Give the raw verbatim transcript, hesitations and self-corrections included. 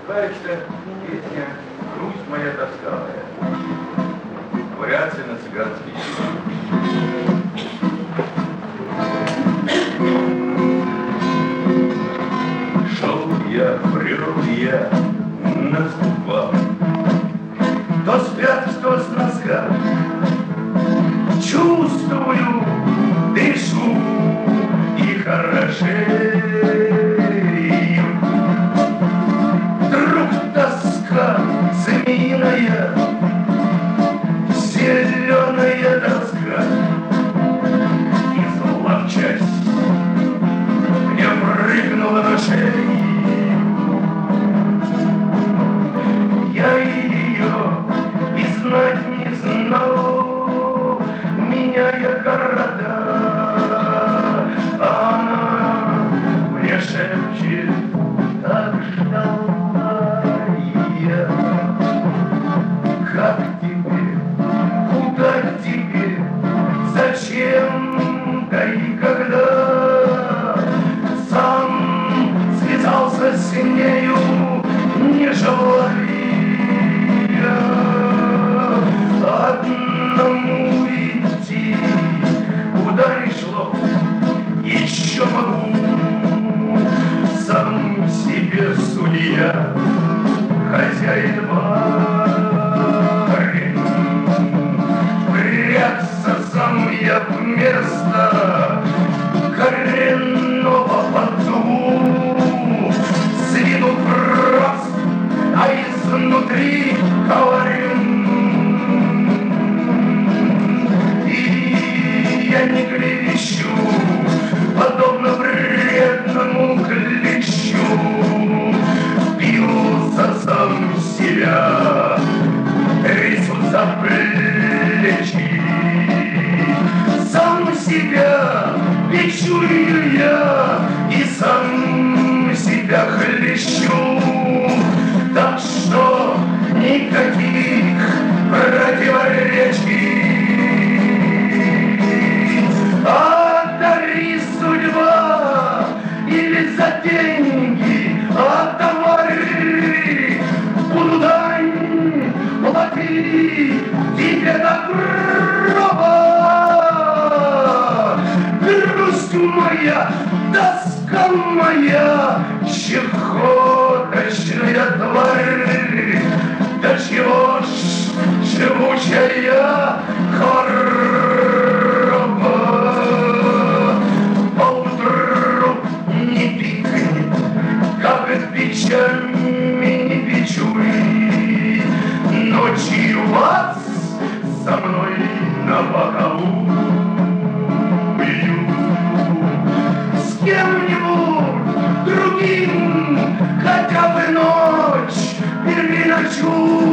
Какая-то песня «Грусть моя тоскавая». Вариация на цыганский язык. Шел я, брел я, наступал, то с пяток, то с носка. Чувствую, дышу и хорошею. Вдруг тоска змеиная, зеленая доска, и зловчасть мне прыгнула на шею. Я ее и знать не знал, меняя города, она мне шепчет, так ждала я. Как тебе, куда тебе, зачем, да и когда? Сам связался с нею, не желая одному идти, куда ни шло, еще могу, сам себе судья, хозяин барин. Прячься сам я в место коренного подзу, с виду прост, а изнутри коварен. Я не клевещу, подобно вредному клещу, пью за сам себя, трясу за плечи. Сам себя бичую я и сам себя хлещу, так что никаких противоречий. Одари судьба или за деньги, отовари, буду дань платить тебе до гроба. Грусть моя, тоска моя, чехоточная тварь, до чего ж живучая хвороба. Поутру не пикнет, как печами не печуй, ночью вас со мной на боковую. С кем-нибудь другим хотя бы ночь переночуй.